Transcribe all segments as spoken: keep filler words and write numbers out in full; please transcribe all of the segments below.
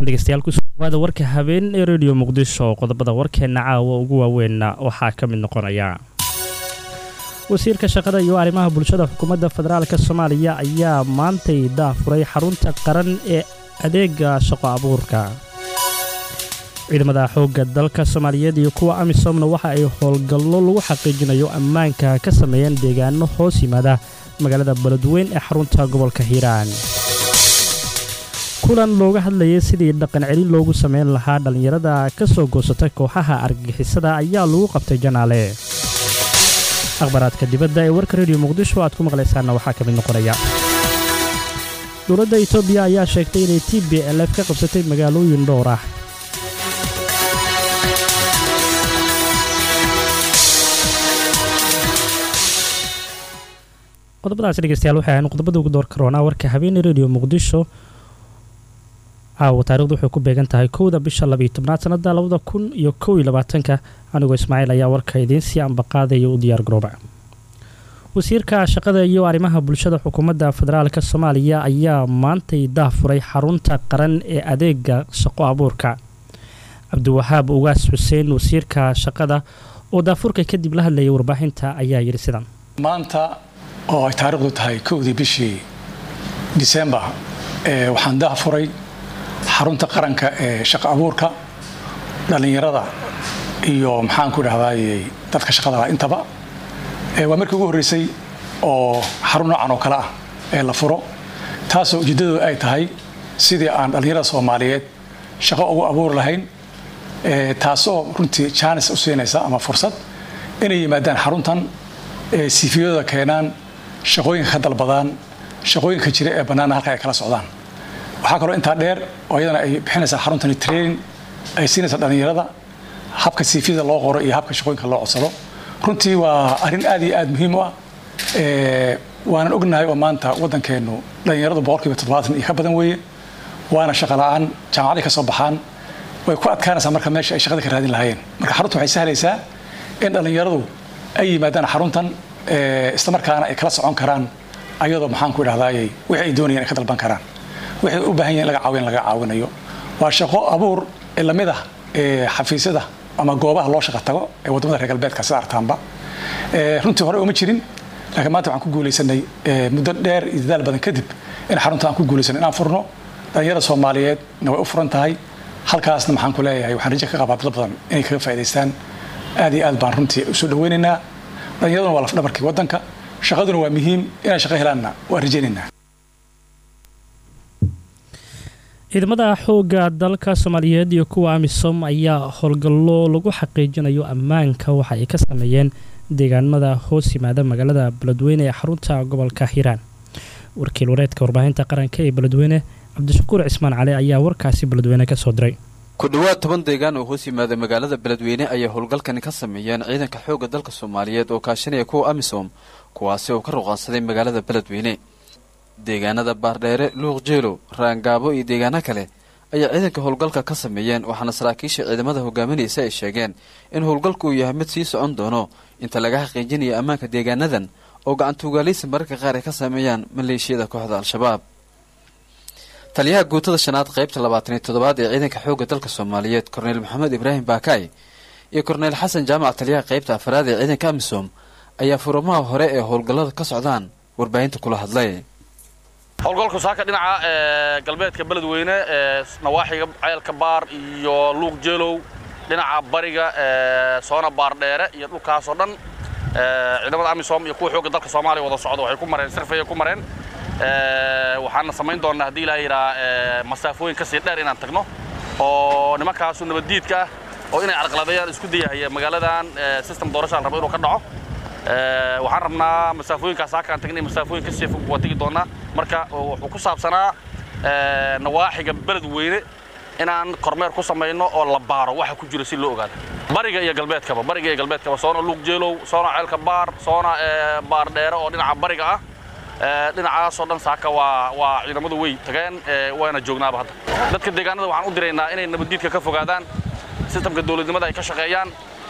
dhegeystayaal ku soo dhawaada warka habeen ee radio Muqdisho qodobada warkeena caawa ugu waaweyn waxaa ka mid noqonaya wasiirka shaqada iyo arrimaha bulshada xukuumadda federaalka Soomaaliya ayaa maanta daafuray xarunta qaran ee adeega shaqo abuurka ciidamada xoogga dalka Soomaaliyeed iyo kuwa amisoomna waxa ay howlgallo lagu xaqiijinayo ammaanka ka sameeyeen deegaano hoos yimaada magaalada Beledweyne ee xarunta gobolka Hiiraan kulan looga hadlayay sidii dhaqan celin loogu sameyn lahaa dhalinyarada ka soo goosatay kooxaha argagixisada ayaa lagu qabtay Janaale akhbaraadka dibadda ee warka radio Muqdisho aad ku maqlaysaan waxa ka mid noqonaya dowladda Itoobiya ayaa sheegtay inay T B L F ka qabsatay magaalooyin dhowr ah qodobadaas dhegeystayaal waxa ay qodobada ugu door karona warka habeen radio Muqdisho aa taariikhdu waxay ku beegan tahay kowda bisha laba iyo tobnaad sanada laba kun iyo kow iyo labaatan anigoo Ismaaciil ayaa warka idin si aan baqaadayo u diyaar garooba wasiirka shaqada iyo arrimaha bulshada xukuumadda federaalka Soomaaliya ayaa maanta daafuray xarunta qaran ee adeega shaqo abuurka Cabdiwahaab Ugaas Xuseen wasiirka shaqada oo daafurka kadib la hadlayay warbaahinta ayaa yiri sidan maanta oo ay taariikhdu tahay kowdii bishii December ee waxaan daafuray xarunta qaranka ee shaqo abuurka dhalinyarada iyo maxaan ku dhahday dadka shaqada intaba ee waa markii ugu horeysay oo xarun noocan oo kala ah ee la furo taasoo ujeedadu ay tahay sidii aan dhalinyarada Soomaaliyeed shaqo ugu abuur lahayn ee taasoo runtii chance u siinaysa ama fursad inay yimaadaan xaruntan ee sifiyada keenaan shaqooyinka dalbadaan shaqooyinka jira ee banaana halka ay kala socdaan waxa kale inta dheer oo iyadana ay bixinaysa xaruntan training ay siinaysa dhalinyarada habka sifida loo qoro iyo habka shaqooyinka loo codsado runtii waa arin aad iyo aad muhiim u ah ee waan ognahay oo maanta wadankeenu dhalinyaradu boqolkiiba toddobaatan iyo ka badan weeye waana shaqo la'aan jaamacadaha ka soo baxaan way ku adkaanaysaa marka meesha ay shaqada ka raadin lahaayeen marka xaruntu waxay sahlaysaa in dhalinyaradu ay yimaadaan xaruntan ee isla markaana ay kala socon karaan ayadoo maxaan ku idhahdaayay wixii ay doonayeen ka dalban karaan wixii u baahan yihiin laga caawin laga caawinayo waa shaqo abuur ee lamid ah ee xafiisyada ama goobaha loo shaqo tago ee wadamada reer galbeedka sida artaanba ee runtii hore uma jirin laakiin maanta waxaan ku guuleysanay muddo dheer iyo dadaal badan kadib in xarunta aan ku guuleysanay inaan furno dhalinyarada Soomaaliyeed way u furan tahay halkaasna maxaan ku leeyahay waxaan rajo ka qabaa dad badan inay kaga faa'iideystaan aad iyo aad baan runtii u soo dhaweynaynaa dhalinyarada waa laf dhabarkii wadanka shaqaduna waa muhiim inay shaqo helaanna waa rajaynaynaa ciidamada xoogga dalka Soomaaliyeed iyo kuwa amisom ayaa howlgallo lagu xaqiijinayo ammaanka waxa ay ka sameeyeen deegaanada hoos yimaada magaalada Beledweyne ee xarunta gobolka Hiiraan warkiil wareedka warbaahinta qaranka ee Beledweyne Cabdishakuur Cismaan Cali ayaa warkaasi Beledweyne ka soo diray ku dhawaad toban deegaan oo hoos yimaada magaalada Beledweyne ayaa howlgalkan ka sameeyeen ciidanka xoogga dalka Soomaaliyeed oo kaashanaya kuwa amisom kuwaasi oo ka ruqansaday magaalada Beledweyne deegaanada Baardheere Luuqjeelo Raangaabo iyo deegaano kale ayaa ciidanka howlgalka ka sameeyeen waxaana saraakiisha ciidamada hogaaminaysa ay sheegeen in howlgalku uu yahay mid sii socon doono inta laga xaqiijinayo ammaanka deegaanadan oo gacanta ugaaleysa mararka qaar ay ka sameeyaan maleeshiyada kooxda Al-Shabaab taliyaha guutada shanaad qaybta labaatan iyo toddobaad ee ciidanka xoogga dalka Soomaaliyeed Korneyl Maxamed Ibraahim Baakay iyo Korneyl Xasan Jaamac taliyaha qaybta afraad ee ciidanka amisom ayaa furamaha hore ee howlgallada ka socdaan warbaahinta kula hadlay howlgalku saaka dhinaca ee galbeedka Beledweyne ee nawaaxiga ceelka baar iyo Luuqjeelow dhinaca bariga ee soona Baardheere iyo dhulkaas oo dhan ee ciidamada amisom iyo kuwa xoogga dalka Soomaaliya wada socdo waxay ku mareen sirfay ku mareen ee waxaana sameyn doonaa hadii la yiraahdo masaafooyin ka sii dheer inaan tagno oo nimankaas nabadiidka oo inay arqaladeeyaan isku dayahaya magaaladan system doorasho rabo inuu ka dhaco ee waxaan rabnaa masaafooyinkaas aan tagnay masaafooyin ka sii fog watiga doona marka wuxuu ku saabsanaa ee nawaaxiga Beledweyne inaan kormeer ku sameeyno oo la baaro waxa ku jira si loo ogaado bariga iyo galbeedkaba bariga iyo galbeedkaba soona Luuqjeelow soona ceelka baar soona ee Baardheere oo dhinaca bariga ah ee dhinacaas oo dhan saaka waa waa ciidamadu way tageen ee waana joognaaba hadda dadka deegaanada waxaan u direynaa inay nabadiidka ka fogaadaan sistamka dawladnimada ay ka shaqeeyaan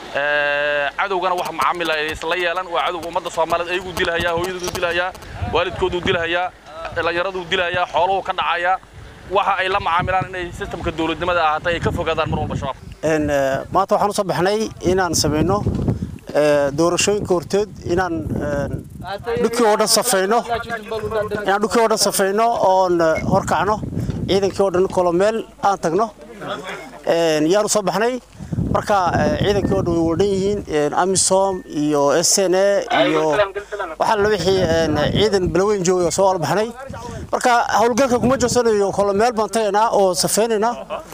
ee cadawgana wax macaamil ay isla yeelan waa cadawga ummadda Soomaaliyeed ayagu dilahaya hooyadoodu dilahaya waalidkoodu dilahaya dhalinyaradu dilahaya xooluhu ka dhacaya waxa ay la macaamilaan inay systemka dawladnimada ahaatay ay ka fogaadaan mar walba shabaab een maanta waxaan u soo baxnay inaan sameeyno doorashooyinka horteed inaan dhulkii oo dhan safeyno inaan dhulkii oo dhan safeyno oon horkacno ciidankii oo dhan kolomeel aan tagno een yaan u soo baxnay marka ciidankii oo dhan way wadan yihiin amisom iyo S N A iyo waxa la wixii ciidan balweyn jooga soo baxnay marka hawlgalka kuma joosanayo kolomeel baan tagnaa oo safeynayna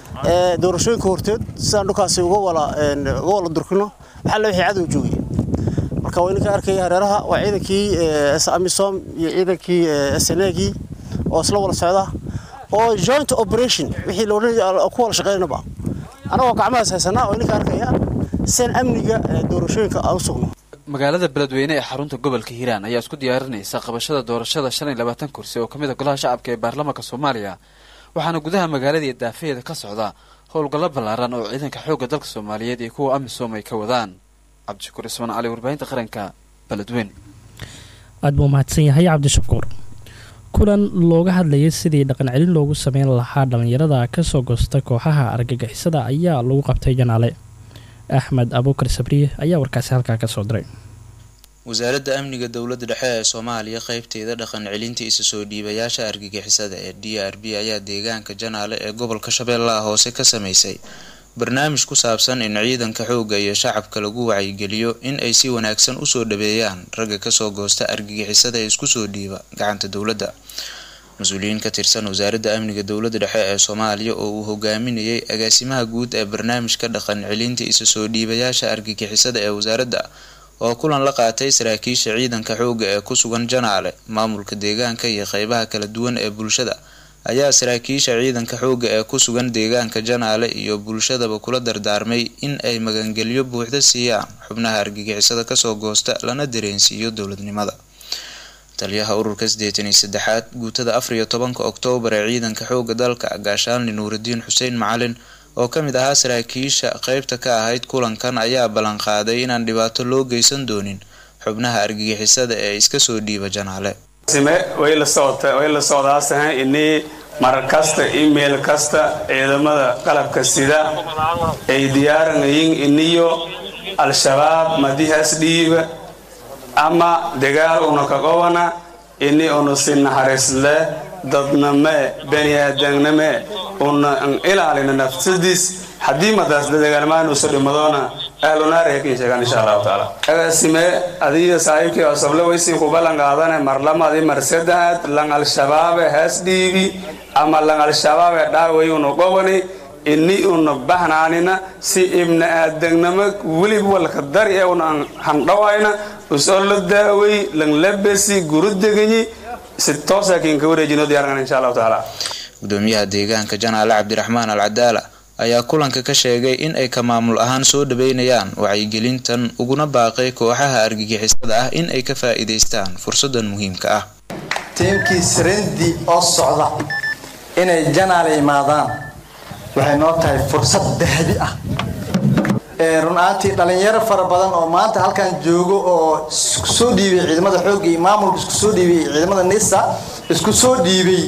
ee doorashooyinka horteed sidaan dhulkaasi uga wala uga wala durkino waxa la wixii cadow joogay marka way ninka arkay hareeraha waa ciidankii amisom iyo ciidankii S N A gii oo isla wala socda oo joint operation wixii loo leeyahay ku wala shaqeynaba anagoo gacmahaas haysana oo ninka arkaya seen amniga doorashooyinka aan sugno magaalada Beledweyne ee xarunta gobolka Hiiraan ayaa isku diyaarinaysa qabashada doorashada shan iyo labaatan kursi oo kamid ah golaha shacabka ee baarlamaanka Soomaaliya waxaana gudaha magaalada iyo daafeeda ka socda howlgallo ballaaran oo ciidanka xoogga dalka Soomaaliyeed iyo kuwa amisom ay ka wadaan Cabdishakuur Ismaan Cali warbaahinta qaranka Beledweyne aad buu mahadsan yahay Cabdishakuur kulan looga hadlayay sidii dhaqan celin loogu sameyn lahaa dhalinyarada ka soo goosta kooxaha argagixisada ayaa lagu qabtay Janaale Axmed Abuukar Sabriye ayaa warkaasi halka ka soo diray wasaaradda amniga dawladda dhexe ee Soomaaliya qaybteeda dhaqan celinta isa soo dhiibayaasha argagixisada ee D R B ayaa deegaanka Janaale ee gobolka Shabeellaha Hoose ka sameysay barnaamij ku saabsan in ciidanka xoogga iyo shacabka lagu wacyigeliyo in ay si wanaagsan u soo dhabeeyaan ragga ka soo goosta argagixisada ee isku soo dhiiba gacanta dawladda mas'uuliyiin ka tirsan wasaaradda amniga dawladda dhexe ee Soomaaliya oo uu hogaaminayay agaasimaha guud ee barnaamijka dhaqan celinta isa soo dhiibayaasha argagixisada ee wasaaradda oo kulan la qaatay saraakiisha ciidanka xoogga ee ku sugan Janaale maamulka deegaanka iyo qaybaha kala duwan ee bulshada ayaa saraakiisha ciidanka xoogga ee ku sugan deegaanka Janaale iyo bulshadaba kula dardaarmay in ay magangeliyo buuxda siiyaan xubnaha argagixisada ka soo goosta lana dareensiiyo dawladnimada taliyaha ururka siddeetan iyo saddexaad guutada afar iyo tobanka Oktoobar ee ciidanka xoogga dalka Gaashaanle Nuuridiin Xuseen Macalin oo kamid ahaa saraakiisha qaybta ka ahayd kulankan ayaa ballan qaaday inaan dhibaato loo geysan doonin xubnaha argagixisada ee iska soo dhiiba Janaale sime way la socota way la socdaasan inii mar kasta email kasta ciidamada qalabka sida ay diyaarinayeen iniyo al-shabaab madihas dhiiba ama dagaal una ka qawana ini unu sinaharisle dadname bani aadamname una ilaalina naftidiis hadii madaas dagaalmaan u soo dhimadona ahlunaar ay ka sheegan insha Allah taala agaasime adiga saaxiibkii asabla waysiin ku balan qaadana mar lamaadi mar saddex lan al-shabaab has dhiibi ama lan al-shabaab dhaaway unu qowani inni unu bahnaanina si ibn aadamnimo wali walka dar ee unu handhawayna usoo la daaway lan labasi gurudagani si toos ah in ka wareejino diyaaran insha Allah taala gudoomiyaha deegaanka Janaale Cabdiraxmaan Al-Cadaala ayaa kulanka ka sheegay in ay ka maamul ahaan soo dhabeynayaan wacyigelintan uguna baaqay kooxaha argagixisada ah in ay ka faa'iideystaan fursadan muhiimka ah teemkii Srendi oo socda inay Janaale imaadaan waxay noo tahay fursad dahabi ah ee runtii dhalinyaro fara badan oo maanta halkan joogo oo isku soo dhiibay ciidamada xoogga iyo maamulka isku soo dhiibay ciidamada Nisa isku soo dhiibay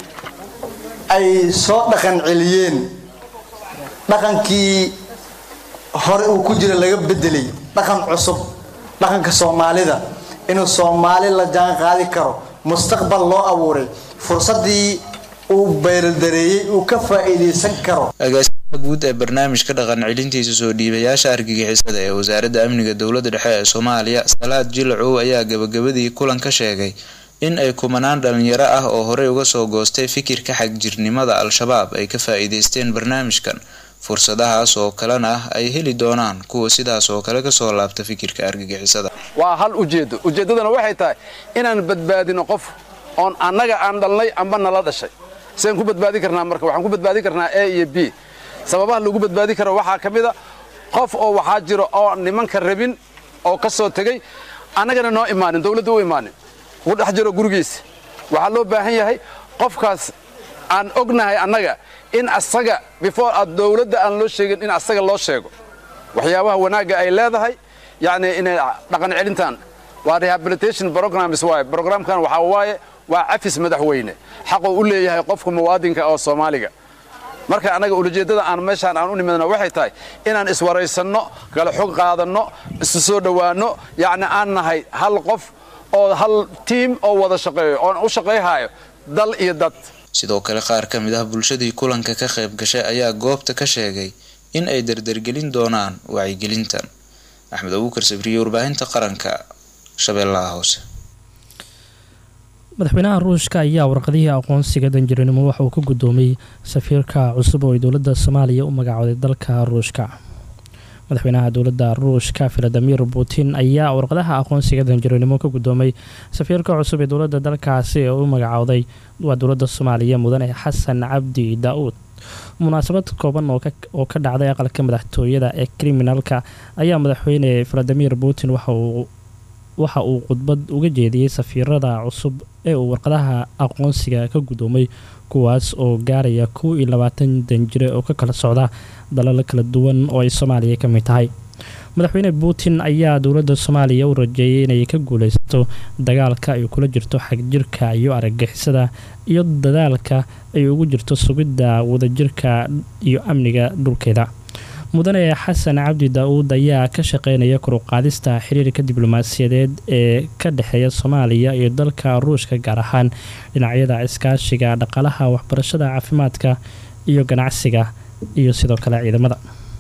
ay soo dhaqan celiyeen dhaqankii hore uu ku jira laga bedelay dhaqan cusub dhaqanka Soomaalida inuu Soomaali la jaan qaadi karo mustaqbal loo abuuray fursadii uu beeraldareeyay uu ka faa'iideysan karo agaasimaha guud ee barnaamijka dhaqan celintiisa soo dhiibayaasha argagixisada ee wasaaradda amniga dawladda dhexe ee Soomaaliya Salaad Jilcow ayaa gabagabadii kulan ka sheegay in ay kumanaan dhalinyaro ah oo hore uga soo goostay fikirka xagjirnimada al-shabaab ay ka faa'iideysteen barnaamijkan fursadahaas oo kalena ay heli doonaan kuwa sidaas oo kale ka soo laabta fikirka argagixisada waa hal ujeedo ujeedadana waxay tahay inaan badbaadino qof oon annaga aan dhalnay amba nala dhashay seen ku badbaadi karnaa marka waxaan ku badbaadi karnaa A iyo B sababaha lagu badbaadi karo waxaa kamid ah qof oo waxaa jiro oo nimanka rabin oo ka soo tagay annagana noo imaanin dawladda u imaanin uu dhex jiro gurigiisa waxaa loo baahan yahay qofkaas aan ognahay annaga in asaga before ad dawladda aan loo sheegin in asaga loo sheego waxyaabaha wanaaga ay leedahay yani in dhaqan celintan waa rehabilitation programs waaye programkan waxa waaye waa afis madaxweyne xaq uu u leeyahay qofka muwaadinka oo Soomaaliga marka anaga ujeedada aan meeshaan aan u nimadna waxay tahay inaan iswaraysanno kala xog qaadanno isu soo dhawaano yaani aan nahay hal qof oo hal team oo wada shaqeeyo oo u shaqeeyahay dal iyo dad sidoo kale qaar ka mid ah bulshadii kulanka ka qayb gashay ayaa goobta ka sheegay in ay dardargelin doonaan wacyigelintan Axmed Abuukar Sabriye warbaahinta qaranka Shabeellaha Hoose madaxweynaha Ruushka ayaa warqadihii aqoonsiga danjiranimo waxa uu ku gudoomay safiirka cusub oo dowladda Soomaaliya u magacaaday dalka Ruushka madaxweynaha dowladda Ruushka Vladimir Putin ayaa warqadaha aqoonsiga danjiranimo ku gudoomay safiirka cusub ee dowladda dalkaasi ee u magacaaday waa dowladda Soomaaliya mudane Xasan Cabdi Daawud munaasabad kooban oo ka dhacday aqalka madaxtooyada ee criminalka ayaa madaxweyne Vladimir Putin waxa uu waxa uu khudbad uga jeediyay safiirada cusub ee uu warqadaha aqoonsiga ka gudoomay kuwaas oo gaaraya kow iyo labaatan danjire oo ka kala socda dalal kala duwan oo ay Soomaaliya ka mid tahay madaxweyne Putin ayaa dowladda Soomaaliya u rajeeyay inay ka guuleysto dagaalka ay kula jirto xagjirka iyo argagixisada iyo dadaalka ay ugu jirto sugidda wadajirka iyo amniga dhulkeeda mudane Xasan Cabdi Daawud ayaa ka shaqeynaya kor u qaadista xiriirka diblomaasiyadeed ee ka dhaxeeya Soomaaliya iyo dalka Ruushka gaar ahaan dhinacyada iskaashiga dhaqaalaha waxbarashada caafimaadka iyo ganacsiga iyo sidoo kale ciidamada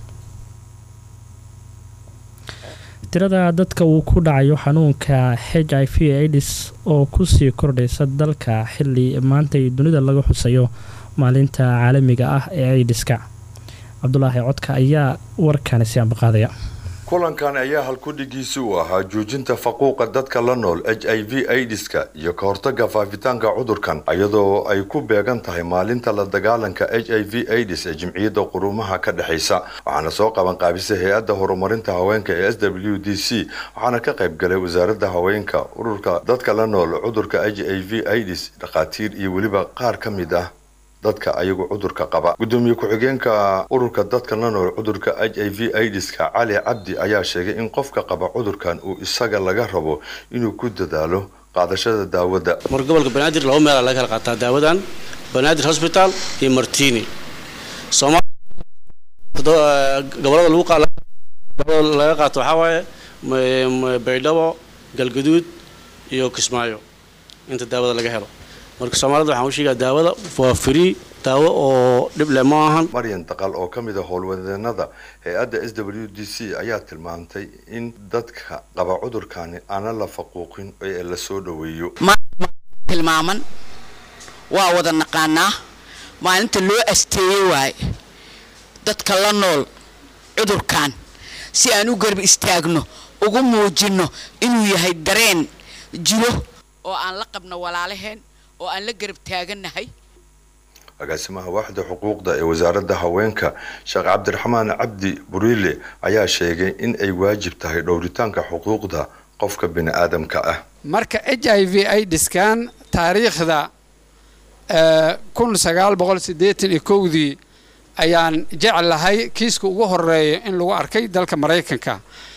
tirada dadka uu ku dhacayo xanuunka H I V AIDS oo ku sii kordhaysa dalka xilli maanta ee dunida laga xusayo maalinta caalamiga ah ee AIDS-ka Abdullaahi Codka ayaa warkaan si ambaqaadaya kulankan ayaa halkudhigiisu u ahaa joojinta faquuqa dadka la nool H I V AIDS-ka iyo ka hortagga faafitaanka cudurkan iyadoo ay ku beegan tahay maalinta la dagaalanka H I V AIDS ee Jimciyadda Quruumaha ka dhaxaysa waxaana soo qaban qaabisay hay'adda horumarinta haweenka ee S W D C waxaana ka qayb galay wasaaradda haweenka ururka dadka la nool cudurka H I V AIDS dhaqaatiir iyo waliba qaar ka mid ah dadka ayagu cudurka qaba gudoomiye ku-xigeenka ururka dadka la nool cudurka H I V AIDS-ka Cali Cabdi ayaa sheegay in qofka qaba cudurkan uu isaga laga rabo inuu ku dadaalo qaadashada daawada mar gobolka Banaadir laba meel laga qaataa daawadan Banaadir Hospital iyo Martini Soomaaliya gobolada lagu qaala laga qaato waxa waaye Baydhabo Galgaduud iyo Kismaayo inta daawada laga helo marka Soomaalidu waxaan u sheegaa daawada waa free daawo oo dhib leh ma ahan Maryan Taqal oo kamid ah howlwadeennada hay'adda S W D C ayaa tilmaantay in dadka qaba cudurkan aan la faquuqin ee la soo dhaweeyo ma tilmaaman waa wada naqaana maalinta loo asteeyay waay dadka la nool cudurkan si aan u garb istaagno ugu muujino inuu yahay dareen jiro oo aan la qabno walaalaheen oo aan la garab taaganahay agaasimaha waaxda xuquuqda ee wasaaradda haweenka Sheekh Cabdiraxmaan Cabdi Buriile ayaa sheegay in ay waajib tahay dhowritaanka xuquuqda qofka bini'aadamka ah marka H I V AIDS-kan taariikhda kun sagaal boqol siddeetan iyo kow dii ayaan jeclahay kiiska ugu horeeya in lagu arkay dalka Mareykanka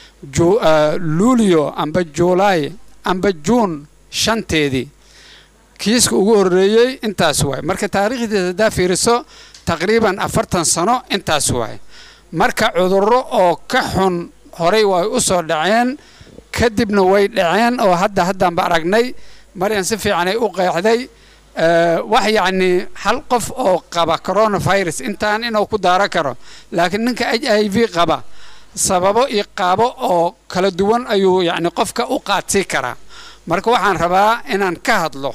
Luulyo amba July amba June shanteedii kiiska ugu horeeyay intaas waay marka taariikhdeeda daa fiiriso taqriiban afartan sano intaas waay marka cudurro oo ka xun horay way u soo dhaceen kadibna way dhaceen oo hadda haddaan ba aragnay Maryan si fiican ay u qeexday wax yacni hal qof oo qaba coronavirus intaan inuu ku daara karo laakiin ninka H I V qaba sababo iyo qaabo oo kala duwan ayuu yacni qofka u qaadsi karaa marka waxaan rabaa inaan ka hadlo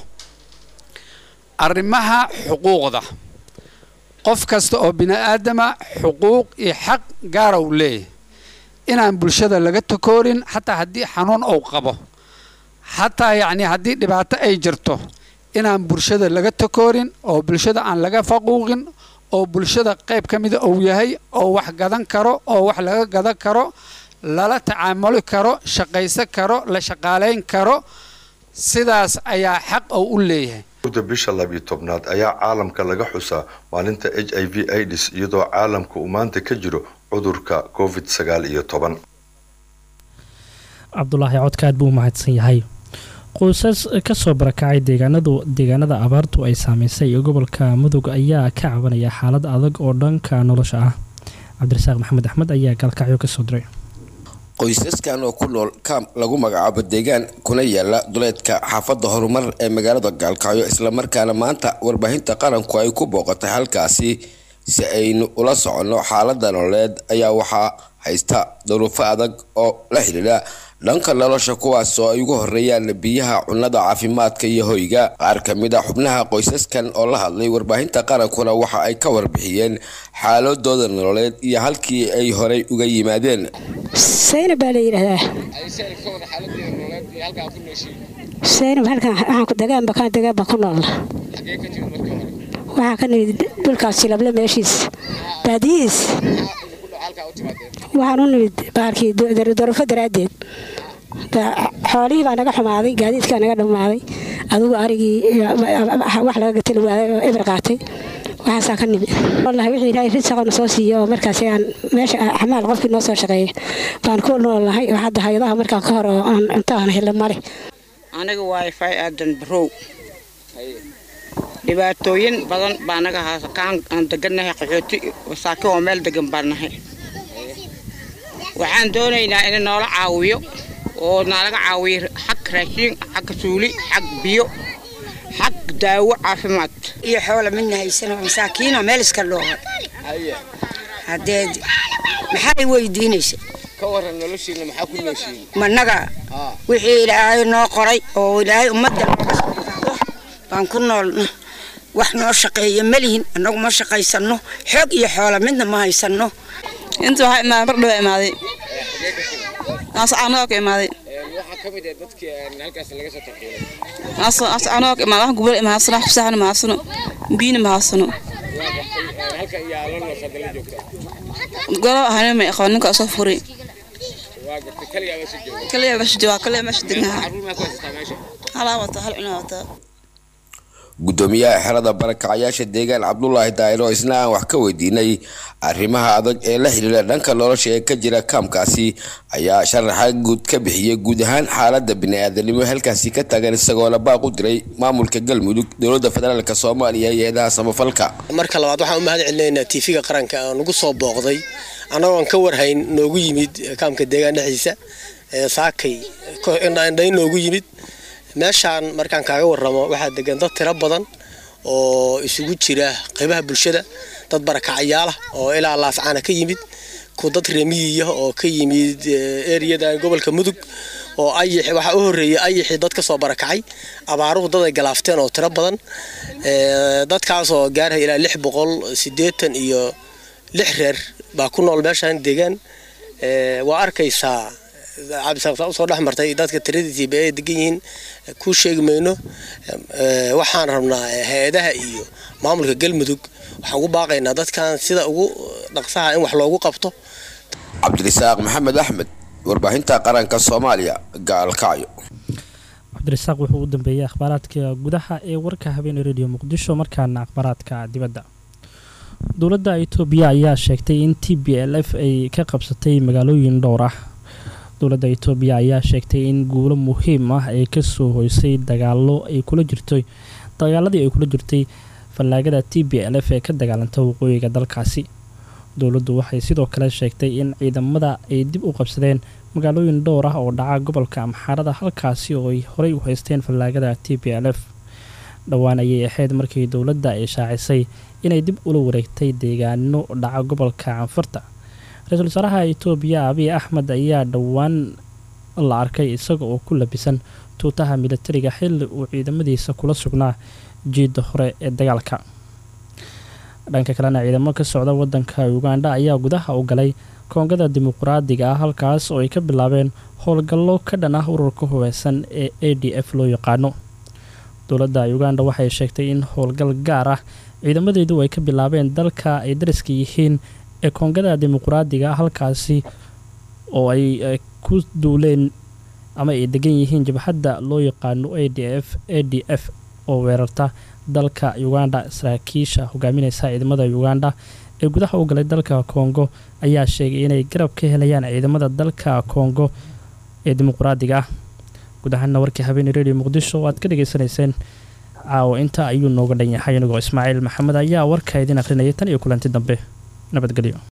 arrimaha xuquuqda qof kasta oo bini'aadama xuquuq iyo xaq gaar ah u leeyahay inaan bulshada laga takoorin xataa haddii xanuun uu qabo xataa yacni haddii dhibaato ay jirto inaan bulshada laga takoorin oo bulshada aan laga faquuqin oo bulshada qayb ka mid ah uu yahay oo wax gadan karo oo wax laga gadan karo lala tacaamuli karo shaqaysan karo la shaqaaleyn karo sidaas ayaa xaq uu u leeyahay bisha laba iyo tobnaad ayaa caalamka laga xusaa maalinta H I V AIDS iyadoo caalamka uu maanta ka jiro cudurka COVID sagaal iyo toban Abdullaahi Codka aad buu mahadsan yahay qoysas ka soo barakacay deegaanadu deegaanada abaartu ay saameysay iyo gobolka mudug ayaa ka cabanaya xaalad adag oo dhanka nolosha ah. cabdirasaaq maxamed axmed ayaa gaalkacyo ka soo diray. qoysaskan oo ku nool kaam lagu magacaabo deegaan kuna yaala duleedka xaafadda horumar ee magaalada gaalkacyo isla markaana maanta warbaahinta qaranku ay ku booqatay halkaasi si aynu ula soconno xaaladda nololeed ayaa waxaa haysta duruufo adag oo la xiriira dhanka nolosha kuwaas oo ay ugu horeeyaan biyaha cunnada caafimaadka iyo hoyga. qaar ka mid ah xubnaha qoysaskan oo la hadlay warbaahinta qarankuna waxa ay ka warbixiyeen xaaladooda nololeed iyo halkii ay horey uga yimaadeen. Saynab baa la yiraahdaa. Saynab halkan waxaan ku dagaan bakaan dagaan ba ku nool. waxaa ka nimid dhulkaas silable meeshiis baadiis waxaan u nimid baarkii dorofo daraadeed xoolihii baa naga xumaaday gaadiidkaa naga dhammaaday adigu arigii wax laga gatali waayay oo eber qaatay waxaasaa ka nimid wallahi wixii ilaahay risaqana soo siiyo oo markaas aan meesha xamaal qofkii noo soo shaqeeyay baan ku noolahay oo hadda hayadaha markaan ka hor oo aan cunto aan helin male aniga wifi aadan barow dhibaatooyin badan baa naga haasa kaan aan deganahay qaxooti wasaaki oo meel degan baan nahay waxaan doonaynaa in noola caawiyo oo naalaga caawiyo xaq raashin xaq suuli xaq biyo xaq daawo caafimaad iyo xoolo midna haysan masaakiin oo meel iska looga hadee maxay weydiinaysa ka waran noloshiina maxaa ku nooshiin managa wixii ilaahay noo qoray oo ilaahay ummadda baan ku nool wax noo shaqeeyo malihin anagu ma shaqaysano xoog iyo xoolo midna ma haysano inta waxa ma bardho imaaday naas aanoo ka imaaday waxa kamid ah dadkii halkaas laga soo taxiyay naas naas aanoo ka imaaday gobol imaad salax saxan ma hasano biina ma hasano halka yaalo noo sadala joogta galo ahana ma aqoon ninka soo furay waa gabta kaliya ma soo joogta kaliya ma soo joogta kaliya ma soo degnaa aruma ku isticmaashay hala wata hal ina wata gudoomiyaha xerada barakacayaasha deegaan Cabdullaahi Daayiro isna aan wax ka weydiinay arrimaha adag ee la xiriira dhanka nolosha ee ka jira kaamkaasi ayaa sharaxaad guud ka bixiyay guud ahaan xaaladda bini'aadanimo halkaasi ka taagan isagoo la baaq u diray maamulka Galmudug dowladda federaalka Soomaaliya iyo hay'adaha samafalka. marka labaad waxaan u mahad celinaynaa T V-ga qaranka oo nagu soo booqday anagoo ka warhayn noogu yimid kaamka deegaan dhexdiisa ee saakay indhayn noogu yimid meeshaan markaan kaaga warramo waxaa degan dad tiro badan oo isugu jira qaybaha bulshada dad barakacayaal ah oo ilaa laafcaana ka yimid ku dad reemiyiya oo ka yimid eriyada gobolka mudug oo ay waxa u horeeyay ay dad ka soo barakacay abaaruhu dad ay galaafteen oo tiro badan ee dadkaas oo gaaray ilaa lix boqol siddeetan iyo lix reer baa ku nool meeshaan deegaan ee waa arkaysaa cabdisaaq soo dhaxmartay dadka tiradiisa bay degan yihiin ku sheegmayno waxaan rabnaa hay'adaha iyo maamulka Galmudug waxaan ugu baaqaynaa dadkan sida ugu dhaqsaha in wax loogu qabto. Cabdirasaaq Maxamed Axmed warbaahinta qaranka Soomaaliya gaalkacyo. cabdirasaaq wuxuu u dambeeyay akhbaraadka gudaha ee warka habeen radio Muqdisho markaana akhbaraadka dibadda. dowladda Itoobiya ayaa sheegtay in T B L F ay ka qabsatay magaalooyin dhowr ah. dowladda Itoobiya ayaa sheegtay in guulo muhiim ah ay ka soo hoysay dagaalo ay kula jirtay dagaaladii ay kula jirtay fallaagada T B L F ee ka dagaalantay waqooyiga dalkaasi. dowladdu waxay sidoo kale sheegtay in ciidamada ay dib u qabsadeen magaalooyin dhowr ah oo dhaca gobolka Amxaarada halkaasi oo ay horey u haysteen fallaagada T B L F. dhawaan ayay ahayd markii dowladda ay shaacisay inay dib ula wareegtay deegaano dhaca gobolka Anfarta. ra-iisul wasaaraha Itoobiya Abiy Ahmed ayaa dhawaan la arkay isaga oo ku labisan tuutaha militariga xilli uu ciidamadiisa kula sugnaa jiida hore ee dagaalka. dhanka kalena ciidamo ka socda wadanka Uganda ayaa gudaha u galay Koongada Dimuqraadiga ah halkaas oo ay ka bilaabeen howlgallo ka dhan ah ururka hubeysan ee A D F loo yaqaano. dowladda Uganda waxay sheegtay in howlgal gaar ah ciidamadeedu ay ka bilaabeen dalka ay dariska yihiin ee Koongada Dimuqraadiga halkaasi oo ay ku duuleen ama ay degan yihiin jabhadda loo yaqaano A D F A D F oo weerarta dalka Uganda. saraakiisha hogaaminaysa ciidamada Uganda ee gudaha u galay dalka Congo ayaa sheegay inay garab ka helayaan ciidamada dalka Congo ee Dimuqraadiga. guud ahaana warkii habeen radio muqdisho oo aad ka dhageysanayseen caawa inta ayuu nooga dhan yahay anigoo ismaaciil maxamed ayaa warka idin akhrinayay tan iyo kulanti dambe nabadgelyo